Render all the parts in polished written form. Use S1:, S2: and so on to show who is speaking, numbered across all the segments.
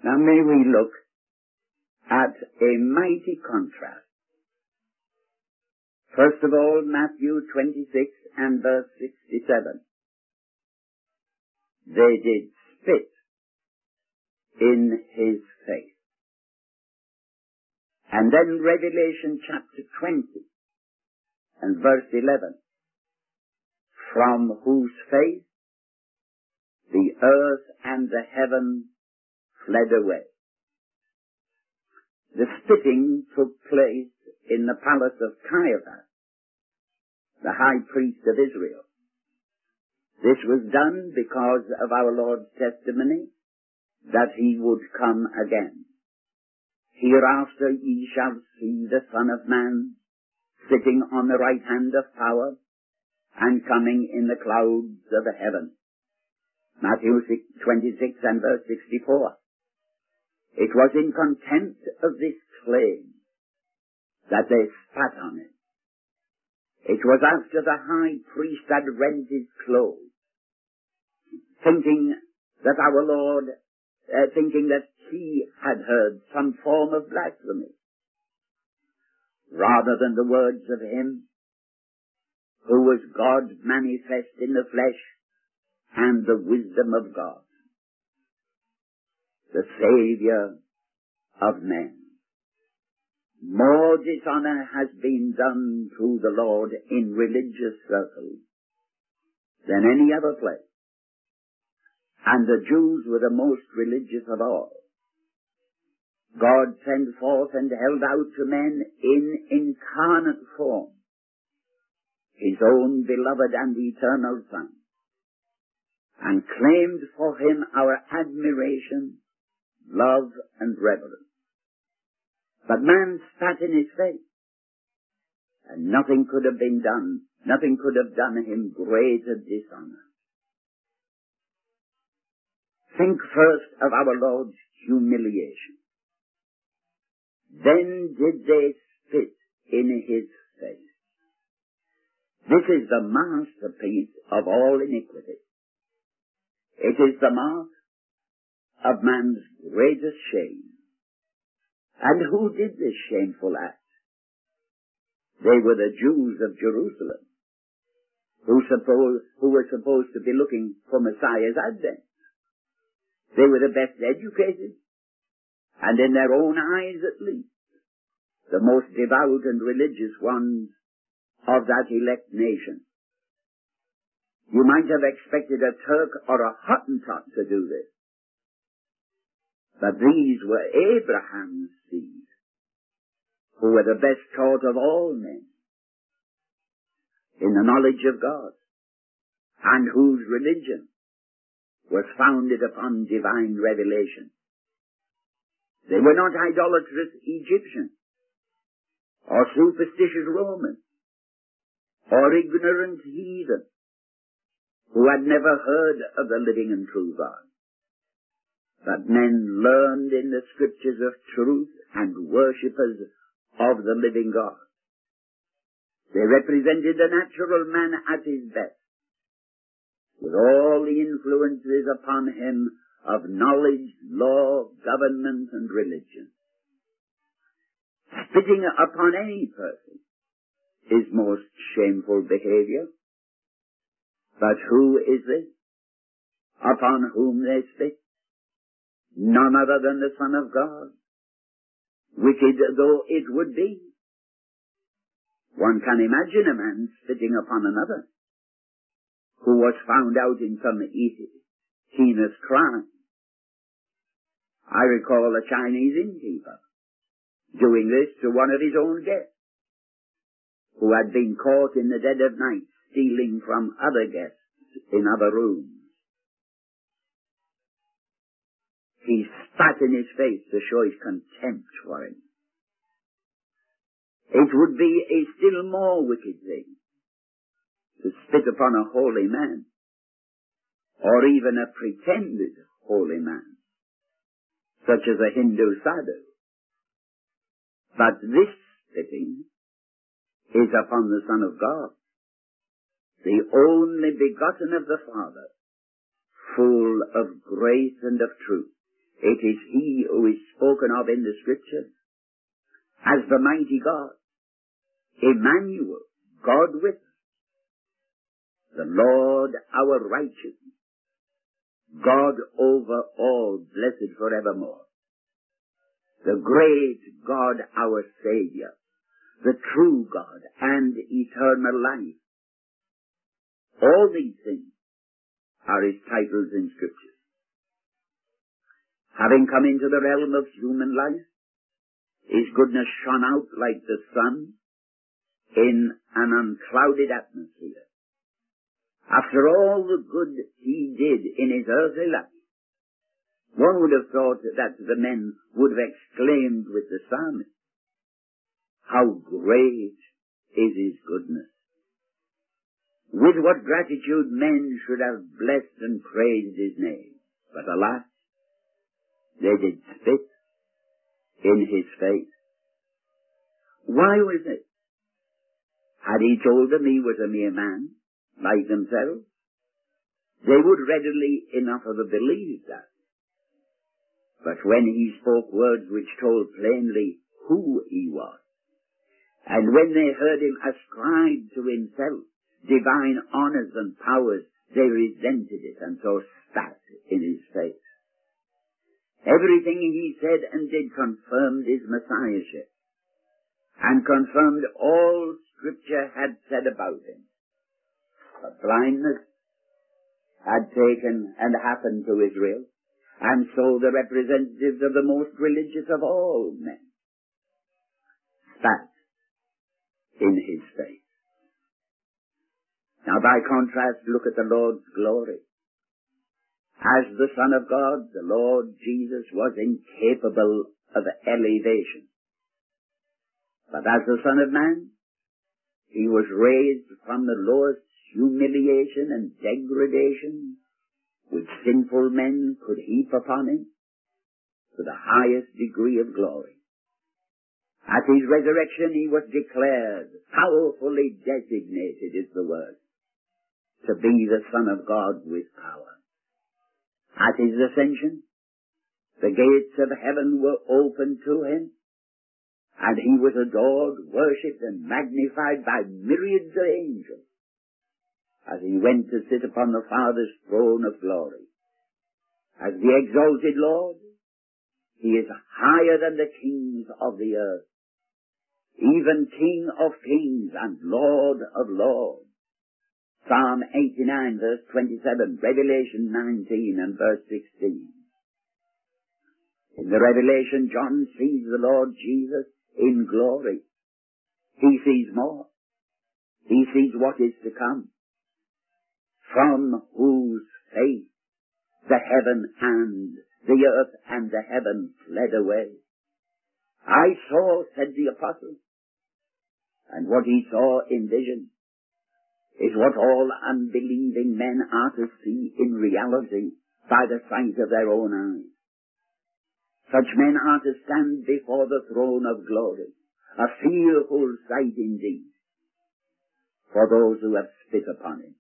S1: Now may we look at a mighty contrast. First of all, Matthew 26 and verse 67. They did spit in his face. And then Revelation chapter 20 and verse 11. From whose face the earth and the heaven fled away. The spitting took place in the palace of Caiaphas, the high priest of Israel. This was done because of our Lord's testimony that he would come again. Hereafter ye shall see the Son of Man sitting on the right hand of power and coming in the clouds of the heaven. Matthew 26 and verse 64. It was in contempt of this claim that they spat on it. It was after the high priest had rent his clothes, thinking that our Lord, thinking that he had heard some form of blasphemy, rather than the words of him who was God manifest in the flesh and the wisdom of God, the Saviour of men. More dishonor has been done to the Lord in religious circles than any other place. And the Jews were the most religious of all. God sent forth and held out to men in incarnate form his own beloved and eternal Son, and claimed for him our admiration, love, and reverence. But man spat in his face, and nothing could have been done, nothing could have done him greater dishonor. Think first of our Lord's humiliation. Then did they spit in his face. This is the masterpiece of all iniquity. It is the mark of man's greatest shame. And who did this shameful act? They were the Jews of Jerusalem, who were supposed to be looking for Messiah's advent. They were the best educated, and in their own eyes at least, the most devout and religious ones of that elect nation. You might have expected a Turk or a Hottentot to do this. But these were Abraham's seed, who were the best taught of all men in the knowledge of God, and whose religion was founded upon divine revelation. They were not idolatrous Egyptians, or superstitious Romans, or ignorant heathen, who had never heard of the living and true God. But men learned in the scriptures of truth and worshippers of the living God. They represented the natural man at his best, with all the influences upon him of knowledge, law, government, and religion. Spitting upon any person is most shameful behavior. But who is this upon whom they spit? None other than the Son of God, wicked though it would be. One can imagine a man spitting upon another who was found out in some heinous crime. I recall a Chinese innkeeper doing this to one of his own guests, who had been caught in the dead of night stealing from other guests in other rooms. He spat in his face to show his contempt for him. It would be a still more wicked thing to spit upon a holy man, or even a pretended holy man, such as a Hindu sadhu. But this spitting is upon the Son of God, the only begotten of the Father, full of grace and of truth. It is he in the Scriptures as the mighty God, Emmanuel, God with us, the Lord our righteousness, God over all, blessed forevermore, the great God our Savior, the true God and eternal life. All these things are his titles in Scripture. Having come into the realm of human life, his goodness shone out like the sun in an unclouded atmosphere. After all the good he did in his earthly life, one would have thought that the men would have exclaimed with the psalmist, "How great is his goodness!" With what gratitude men should have blessed and praised his name. But alas, they did spit in his face. Why was it? Had he told them he was a mere man, like themselves, they would readily enough have believed that. But when he spoke words which told plainly who he was, and when they heard him ascribe to himself divine honors and powers, they resented it and so spat in his face. Everything he said and did confirmed his messiahship, and confirmed all Scripture had said about him. But blindness had taken and happened to Israel, and so the representatives of the most religious of all men spat in his face. Now, by contrast, look at the Lord's glory. As the Son of God, the Lord Jesus was incapable of elevation. But as the Son of Man, he was raised from the lowest humiliation and degradation which sinful men could heap upon him to the highest degree of glory. At his resurrection he was declared, powerfully designated is the word, to be the Son of God with power. At his ascension, the gates of heaven were opened to him, and he was adored, worshipped, and magnified by myriads of angels as he went to sit upon the Father's throne of glory. As the exalted Lord, he is higher than the kings of the earth, even King of kings and Lord of lords. Psalm 89, verse 27, Revelation 19 and verse 16. In the Revelation, John sees the Lord Jesus in glory. He sees more. He sees what is to come, from whose face the heaven and the earth and the heaven fled away. I saw, said the apostle, and what he saw in vision is what all unbelieving men are to see in reality by the sight of their own eyes. Such men are to stand before the throne of glory, a fearful sight indeed for those who have spit upon him.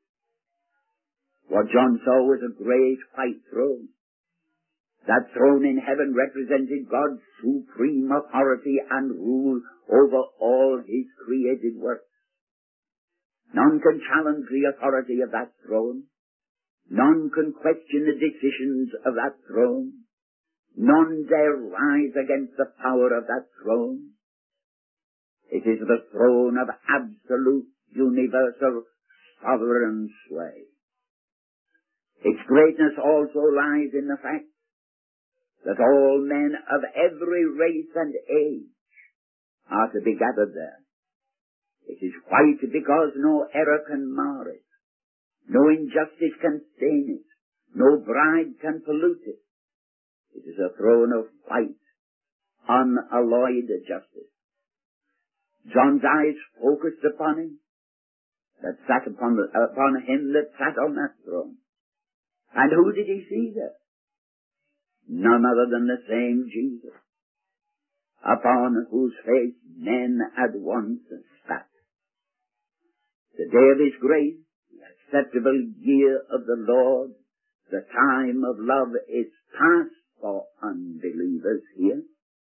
S1: What John saw was a great white throne. That throne in heaven represented God's supreme authority and rule over all his created works. None can challenge the authority of that throne. None can question the decisions of that throne. None dare rise against the power of that throne. It is the throne of absolute, universal, sovereign sway. Its greatness also lies in the fact that all men of every race and age are to be gathered there. It is white because no error can mar it, no injustice can stain it, no bribe can pollute it. It is a throne of white, unalloyed justice. John's eyes focused upon him that sat upon him that sat on that throne. And who did he see there? None other than the same Jesus, upon whose face men at once spat. The day of his grace, the acceptable year of the Lord, the time of love is past for unbelievers here.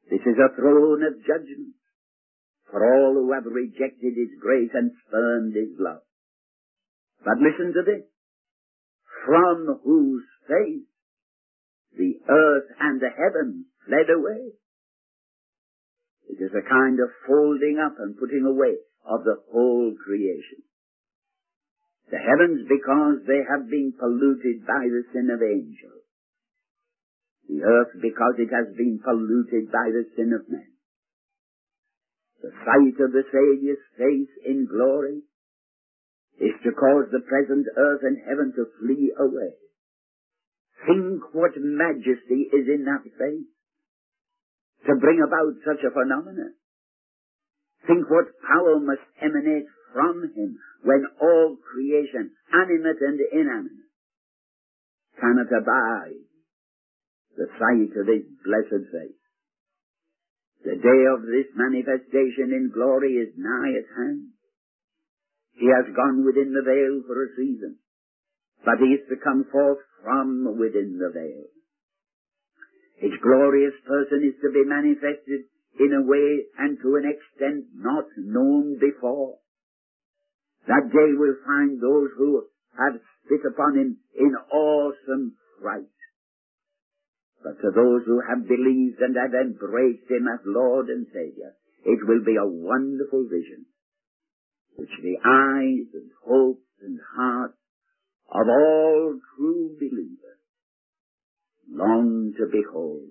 S1: This is a throne of judgment for all who have rejected his grace and spurned his love. But listen to this. From whose face the earth and the heavens fled away. It is a kind of folding up and putting away of the whole creation. The heavens, because they have been polluted by the sin of angels. The earth, because it has been polluted by the sin of men. The sight of the Saviour's face in glory is to cause the present earth and heaven to flee away. Think what majesty is in that face to bring about such a phenomenon. Think what power must emanate from him when all creation, animate and inanimate, cannot abide the sight of his blessed face. The day of this manifestation in glory is nigh at hand. He has gone within the veil for a season, but he is to come forth from within the veil. His glorious person is to be manifested in a way and to an extent not known before. That day will find those who have spit upon him in awesome fright. But to those who have believed and have embraced him as Lord and Saviour, it will be a wonderful vision, which the eyes and hopes and hearts of all true believers long to behold.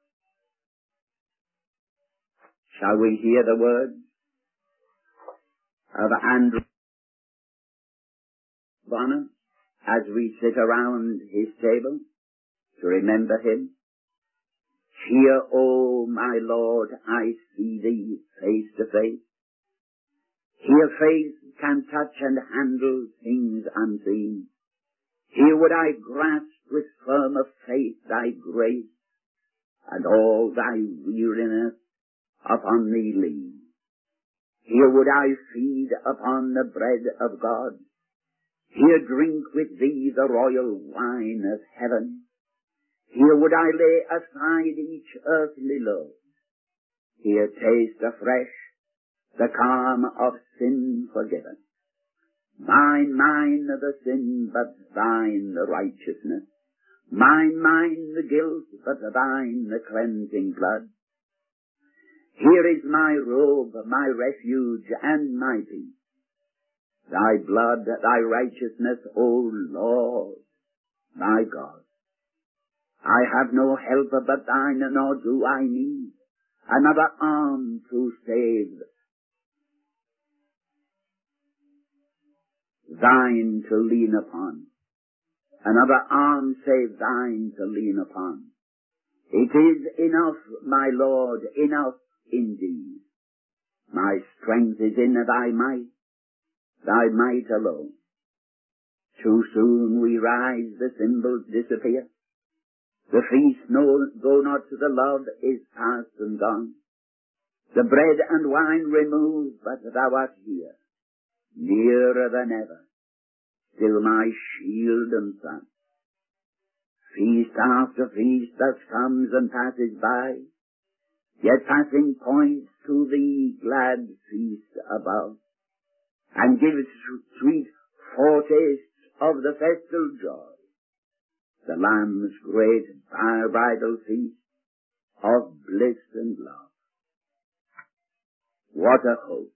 S1: Shall we hear the words of Andrew Bonner as we sit around his table to remember him? Here, O my Lord, I see thee face to face. Here faith can touch and handle things unseen. Here would I grasp with firmer faith thy grace, and all thy weariness upon thee lean. Here would I feed upon the bread of God. Here drink with thee the royal wine of heaven. Here would I lay aside each earthly load. Here taste afresh the calm of sin forgiven. Mine, mine the sin, but thine the righteousness. Mine, mine the guilt, but thine the cleansing blood. Here is my robe, my refuge, and my peace. Thy blood, thy righteousness, O Lord, my God. I have no helper but thine, nor do I need another arm to save. Thine to lean upon. Another arm save thine to lean upon. It is enough, my Lord, enough indeed. My strength is in thy might alone. Too soon we rise, the symbols disappear. The feast, though not the love, is past and gone. The bread and wine removed, but thou art here, nearer than ever, still my shield and sun. Feast after feast thus comes and passes by, yet passing points to the glad feast above, and gives sweet foretastes of the festal joy, the Lamb's great bridal feast of bliss and love. What a hope!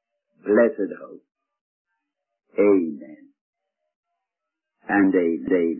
S1: Blessed hope! Amen and amen.